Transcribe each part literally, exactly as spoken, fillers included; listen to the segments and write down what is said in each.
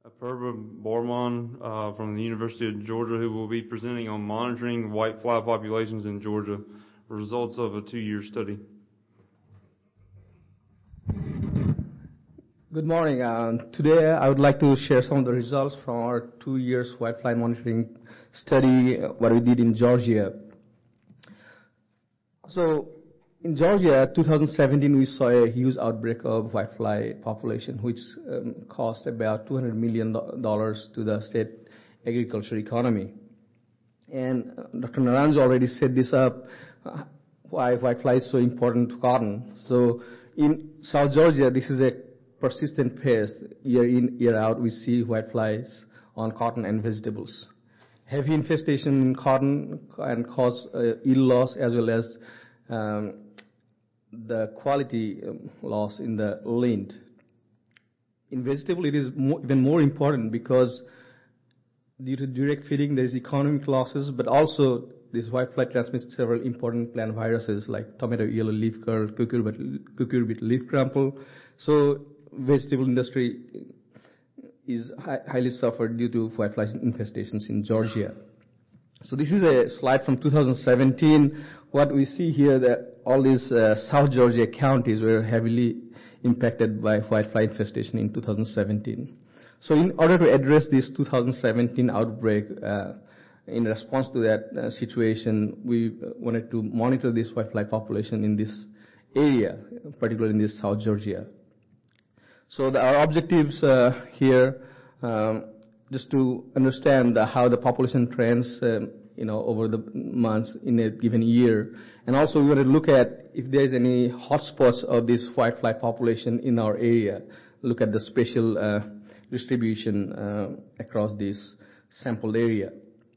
Apurva Borman uh, from the University of Georgia, who will be presenting on monitoring whitefly populations in Georgia, results of a two-year study. Good morning. Um, today I would like to share some of the results from our two years whitefly monitoring study, uh, what we did in Georgia. So in Georgia, two thousand seventeen, we saw a huge outbreak of whitefly population, which um, cost about two hundred million dollars to the state agriculture economy. And uh, Doctor Naranjo already set this up, uh, why whitefly is so important to cotton. So in South Georgia, this is a persistent pest. Year in, year out, we see whiteflies on cotton and vegetables. Heavy infestation in cotton can cause uh, yield loss as well as um, the quality um, loss in the lint. In vegetable, it is more, even more important because due to direct feeding, there is economic losses, but also this whitefly transmits several important plant viruses like tomato yellow leaf curl, cucurbit leaf crumple. So vegetable industry is hi highly suffered due to whitefly infestations in Georgia. So this is a slide from two thousand seventeen. What we see here, that all these uh, South Georgia counties were heavily impacted by whitefly infestation in two thousand seventeen. So in order to address this two thousand seventeen outbreak, uh, in response to that uh, situation, we wanted to monitor this whitefly population in this area, particularly in this South Georgia. So the, our objectives uh, here, um, just to understand the, how the population trends, um, you know, over the months in a given year, and also we want to look at if there is any hotspots of this whitefly population in our area. Look at the spatial uh, distribution uh, across this sampled area.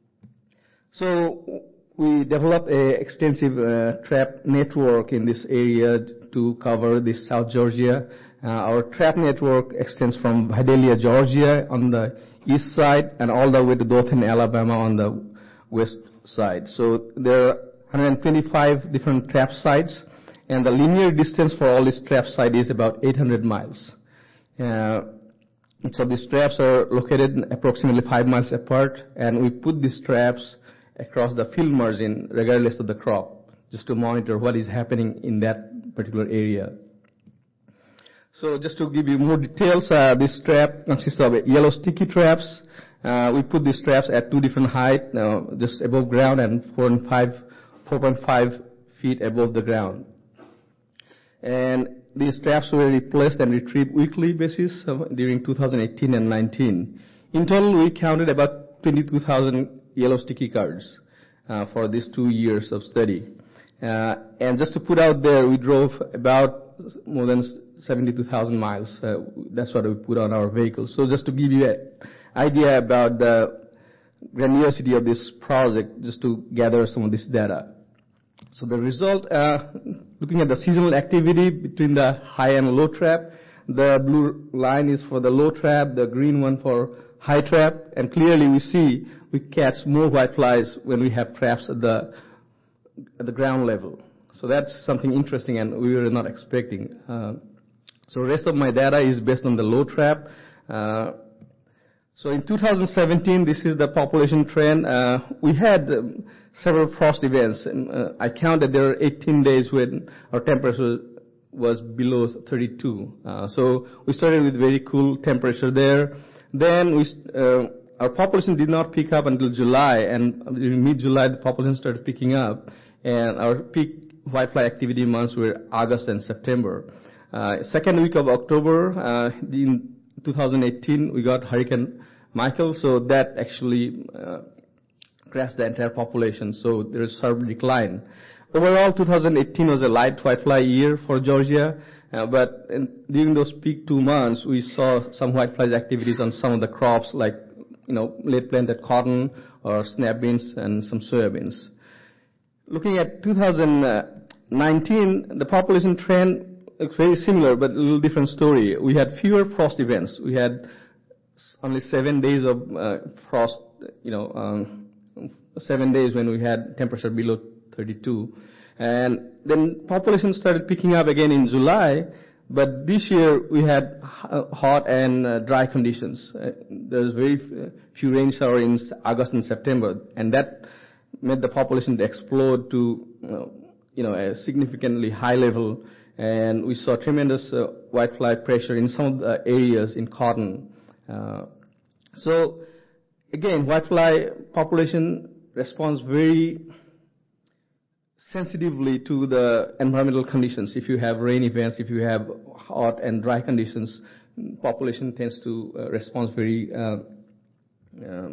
So we developed an extensive uh, trap network in this area to cover this South Georgia. Uh, our trap network extends from Vidalia, Georgia on the east side and all the way to Dothan, Alabama on the west side. So there are one hundred twenty-five different trap sites, and the linear distance for all these trap sites is about eight hundred miles. Uh, so these traps are located approximately five miles apart, and we put these traps across the field margin regardless of the crop, just to monitor what is happening in that particular area. So just to give you more details, uh, this trap consists of yellow sticky traps. Uh, we put these traps at two different heights, uh, just above ground and four and five, four point five feet above the ground. And these traps were replaced and retrieved weekly basis uh, during two thousand eighteen and nineteen. In total, we counted about twenty-two thousand yellow sticky cards uh, for these two years of study. Uh, and just to put out there, we drove about more than seventy-two thousand miles. Uh, that's what we put on our vehicles. So just to give you an idea about the grandiosity of this project, just to gather some of this data. So the result, uh, looking at the seasonal activity between the high and low trap, the blue line is for the low trap, the green one for high trap, and clearly we see we catch more whiteflies when we have traps at the, at the ground level. So that's something interesting and we were not expecting. Uh, so the rest of my data is based on the low trap. Uh, so in two thousand seventeen, this is the population trend. Uh, we had um, several frost events. And, uh, I counted there were eighteen days when our temperature was below thirty-two. Uh, so we started with very cool temperature there. Then we, uh, our population did not pick up until July, and during mid-July the population started picking up, and our peak whitefly activity months were August and September. Uh, second week of October, uh, in two thousand eighteen, we got Hurricane Michael, so that actually uh, crashed the entire population, so there is a sharp decline. Overall, two thousand eighteen was a light whitefly year for Georgia, uh, but in, during those peak two months, we saw some whitefly activities on some of the crops like, you know, late planted cotton or snap beans and some soybeans. Looking at two thousand nineteen, the population trend looks very similar, but a little different story. We had fewer frost events. We had only seven days of uh, frost, you know, um, seven days when we had temperature below thirty-two. And then population started picking up again in July, But this year we had hot and uh, dry conditions. Uh, there's very few rain showers in August and September, and that made the population explode to uh, you know a significantly high level. And we saw tremendous uh, whitefly pressure in some of the areas in cotton. Uh, so again, whitefly population responds very sensitively to the environmental conditions. If you have rain events, if you have hot and dry conditions, population tends to uh, respond very uh, uh,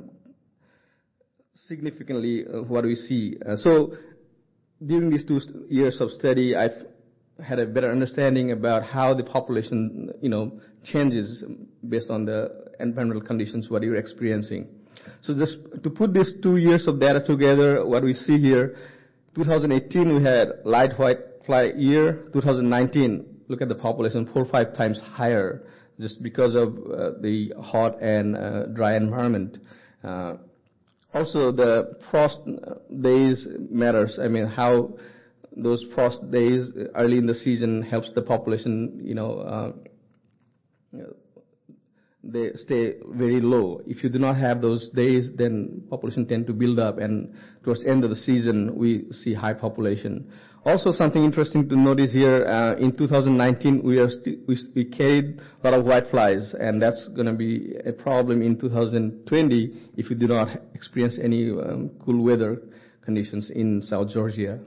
significantly. Uh, what we see. Uh, so during these two years of study, I've had a better understanding about how the population, you know, changes based on the environmental conditions, what you're experiencing. So just to put these two years of data together, what we see here, twenty eighteen we had light whitefly year. twenty nineteen, look at the population, four or five times higher, just because of uh, the hot and uh, dry environment. Uh, also, the frost days matters. I mean, how those frost days early in the season helps the population, you know, uh, you know, they stay very low. If you do not have those days, then population tend to build up, and towards the end of the season, we see high population. Also, something interesting to notice here, uh, in two thousand nineteen, we, are st- we, we carried a lot of whiteflies, and that's going to be a problem in two thousand twenty if we do not experience any um, cool weather conditions in South Georgia.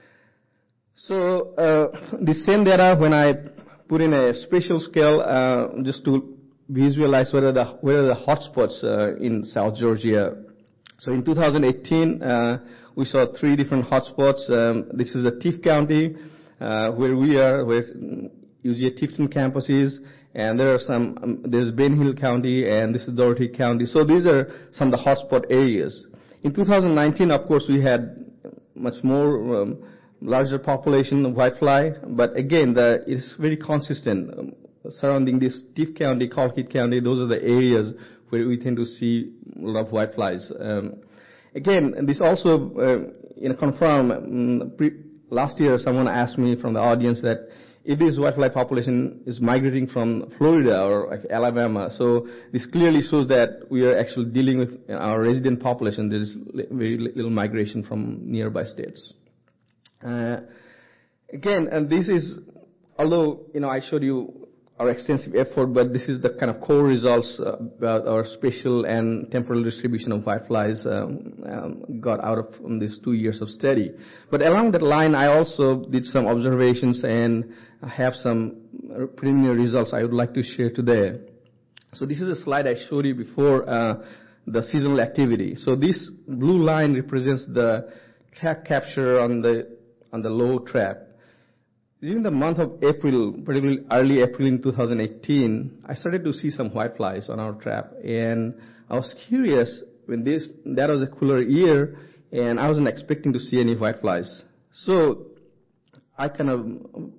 So uh, the same data, when I put in a spatial scale, uh, just to visualize whether the where are the hotspots uh, in South Georgia. So in two thousand eighteen, uh, we saw three different hotspots. Um, this is the Tift County, uh, where we are, where U G A Tifton campus is, and there are some. Um, there's Ben Hill County, and this is Doherty County. So these are some of the hotspot areas. In two thousand nineteen, of course, we had much more. Um, larger population of whitefly, but again, the, it's very consistent. Um, surrounding this Tift County, Colquitt County, those are the areas where we tend to see a lot of whiteflies. Um, again, this also uh, you know, confirm, um, pre- last year someone asked me from the audience that if this whitefly population is migrating from Florida or like Alabama, so this clearly shows that we are actually dealing with our resident population. There is very little migration from nearby states. Uh, again, and this is, although, you know, I showed you our extensive effort, but this is the kind of core results uh, about our spatial and temporal distribution of whiteflies um, um, got out of from these two years of study. But along that line, I also did some observations and have some preliminary results I would like to share today. So this is a slide I showed you before, uh, the seasonal activity. So this blue line represents the track capture on the on the low trap. During the month of April, particularly early April in two thousand eighteen, I started to see some whiteflies on our trap, and I was curious when this that was a cooler year, and I wasn't expecting to see any whiteflies. So I kind of,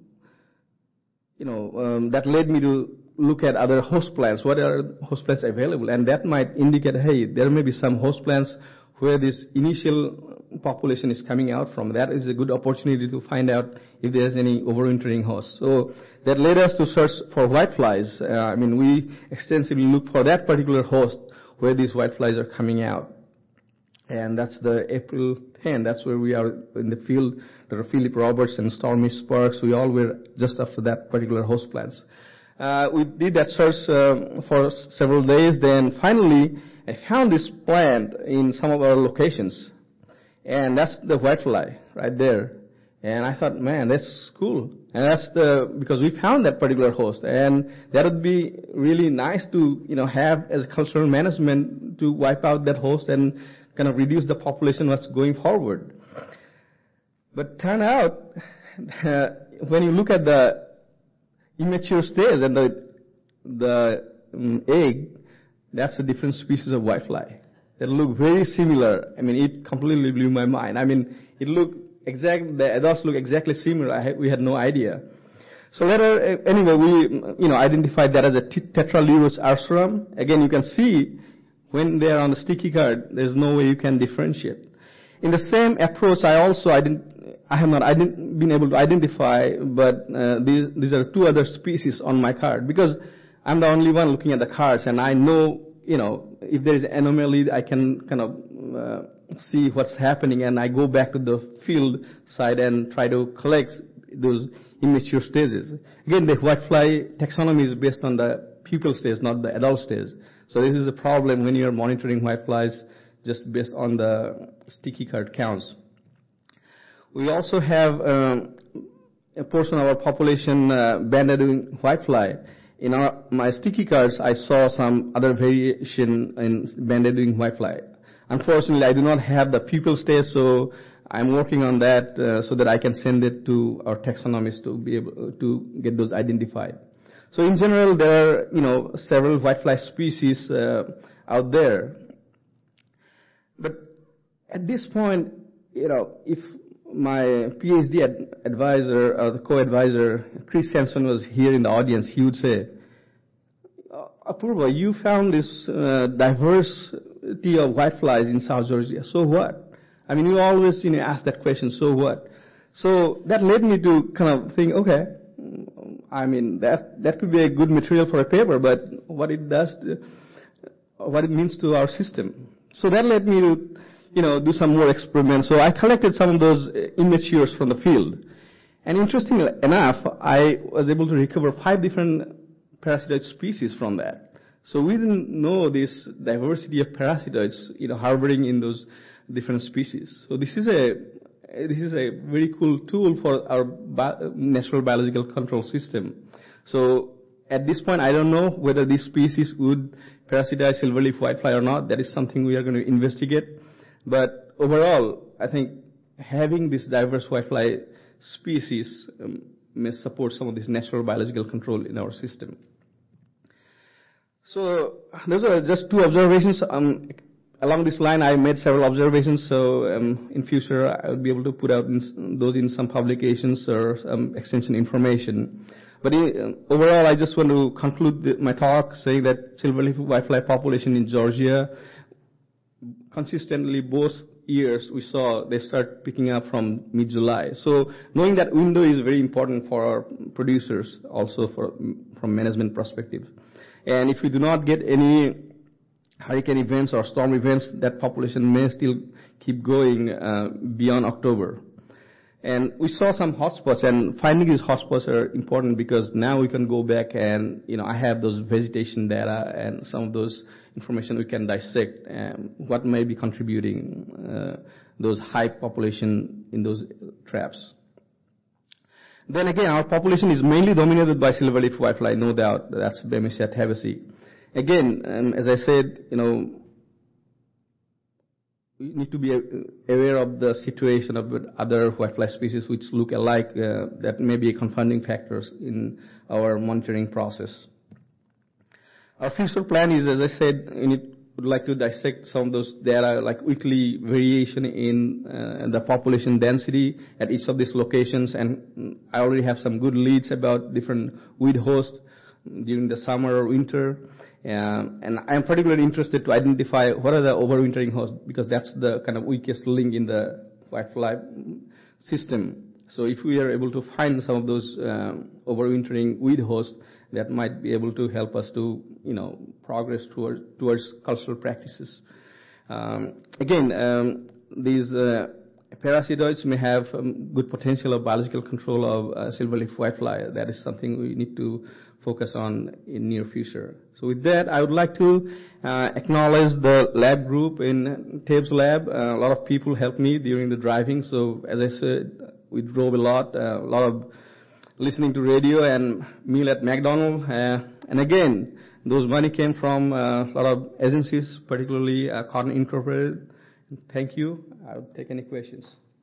you know, um, that led me to look at other host plants. What are host plants available? And that might indicate, hey, there may be some host plants where this initial population is coming out from. That is a good opportunity to find out if there's any overwintering hosts. So that led us to search for whiteflies. Uh, I mean, we extensively look for that particular host where these whiteflies are coming out. And that's the April tenth. That's where we are in the field. There are Philip Roberts and Stormy Sparks. We all were just after that particular host plants. Uh, we did that search uh, for several days. Then finally, I found this plant in some of our locations. And that's the whitefly right there. And I thought, man, that's cool. And that's the, because we found that particular host. And that would be really nice to, you know, have as cultural management to wipe out that host and kind of reduce the population that's going forward. But turn out, uh, when you look at the immature stage and the, the um, egg, that's a different species of whitefly. They look very similar. I mean, it completely blew my mind. I mean, it looked exact. The adults look exactly similar. I had, we had no idea. So later, uh, anyway, we you know identified that as a Tetralurus arceum. Again, you can see when they are on the sticky card, there's no way you can differentiate. in the same approach, I also ident- I have not ident- been able to identify, but uh, these, these are two other species on my card, because I'm the only one looking at the cards, and I know, you know, if there is an anomaly, I can kind of uh, see what's happening, and I go back to the field side and try to collect those immature stages. Again, the whitefly taxonomy is based on the pupal stage, not the adult stage. So this is a problem when you're monitoring whiteflies just based on the sticky card counts. We also have um, a portion of our population uh, banded in whitefly. In our, my sticky cards, I saw some other variation in banded in whitefly. Unfortunately, I do not have the pupal stage, so I'm working on that uh, so that I can send it to our taxonomists to be able to get those identified. So in general, there are, you know, several whitefly species uh, out there. But at this point, you know, if my PhD ad- advisor or the co-advisor, Chris Sampson, was here in the audience, he would say, Apurva, you found this uh, diversity of whiteflies in South Georgia. So what? I mean, you always, you know, ask that question, so what? So that led me to kind of think, okay, I mean, that that could be a good material for a paper, but what it does, to, what it means to our system. So that led me to, you know, do some more experiments. So I collected some of those immatures from the field. And interestingly enough, I was able to recover five different parasitoid species from that. So we didn't know this diversity of parasitoids, you know, harboring in those different species. So this is a this is a very cool tool for our bi- natural biological control system. So at this point, I don't know whether this species would parasitize silverleaf whitefly or not. That is something we are going to investigate. But overall, I think having this diverse whitefly species um, may support some of this natural biological control in our system. So those are just two observations. Um, along this line, I made several observations, so um, in future I will be able to put out in, those in some publications or some extension information. But in, uh, overall, I just want to conclude the, my talk saying that silverleaf whitefly population in Georgia, consistently both years we saw they start picking up from mid-July. So knowing that window is very important for our producers, also for, from management perspective. And if we do not get any hurricane events or storm events, that population may still keep going uh, beyond October. And we saw some hotspots, and finding these hotspots are important because now we can go back and, you know, I have those vegetation data and some of those information we can dissect and what may be contributing uh, those high population in those traps. Then again, our population is mainly dominated by silverleaf whitefly, no doubt. That's Bemisia tabesi. Again, um, as I said, you know, we need to be aware of the situation of other whitefly species which look alike. Uh, that may be confounding factors in our monitoring process. Our future plan is, as I said, we need, would like to dissect some of those data, like weekly variation in uh, the population density at each of these locations. And I already have some good leads about different weed hosts during the summer or winter. Um, and I'm particularly interested to identify what are the overwintering hosts, because that's the kind of weakest link in the whitefly system. So if we are able to find some of those um, overwintering weed hosts, that might be able to help us to, you know, progress towards, towards cultural practices. Um, again, um, these uh, parasitoids may have um, good potential of biological control of uh, silverleaf whitefly. That is something we need to focus on in near future. So with that, I would like to uh, acknowledge the lab group in Tabe's lab. Uh, a lot of people helped me during the driving. So as I said, we drove a lot, uh, a lot of listening to radio and meal at McDonald's. Uh, and again, those money came from uh, a lot of agencies, particularly uh, Cotton Incorporated. Thank you. I'll take any questions.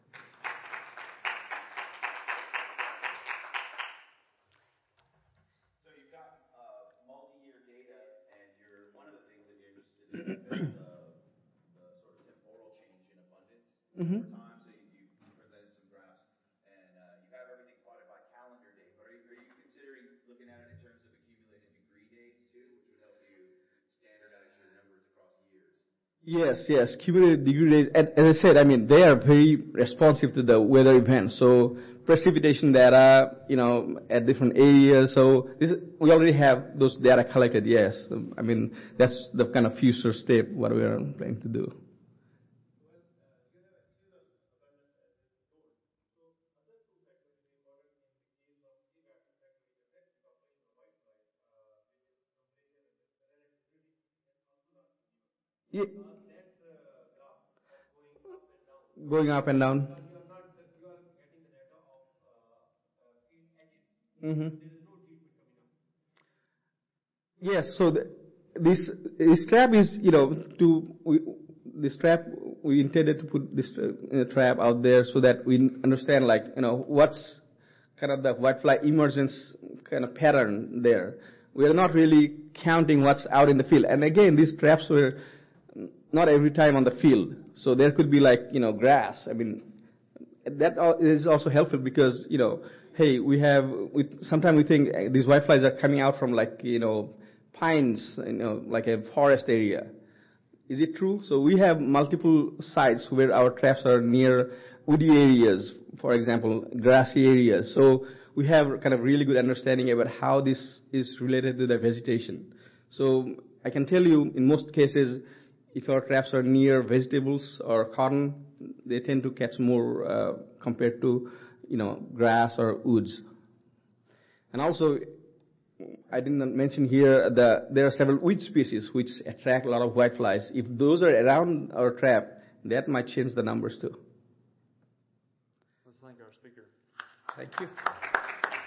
So you've got uh, multi-year data, and you're one of the things that you're interested in is the, the sort of temporal change in abundance Mm-hmm. over time. So you, you presented some graphs, and uh, you have everything plotted by calendar date. But are you, are you considering looking at it in terms of accumulated degree days too, which would help you standardize your numbers across years? Yes, yes. Cumulative degree days, and as I said, I mean, they are very responsive to the weather events. So precipitation data, you know, at different areas. So this, we already have those data collected, yes. So, I mean, that's the kind of future step what we are planning to do. Yeah. Going up and down. Mm-hmm. Yes. So the, this this trap is, you know, to we, this trap we intended to put this uh, trap out there so that we understand, like, you know, what's kind of the whitefly emergence kind of pattern there. We are not really counting what's out in the field. And again, these traps were not every time on the field. So there could be, like, you know, grass. I mean, that is also helpful because, you know, hey, we have, we, sometimes we think these whiteflies are coming out from, like, you know, pines, you know, like a forest area. Is it true? So we have multiple sites where our traps are near woody areas, for example, grassy areas. So we have kind of really good understanding about how this is related to the vegetation. So I can tell you, in most cases, if our traps are near vegetables or cotton, they tend to catch more uh, compared to, you know, grass or woods. And also, I didn't mention here that there are several weed species which attract a lot of whiteflies. If those are around our trap, that might change the numbers too. Let's thank our speaker. Thank you.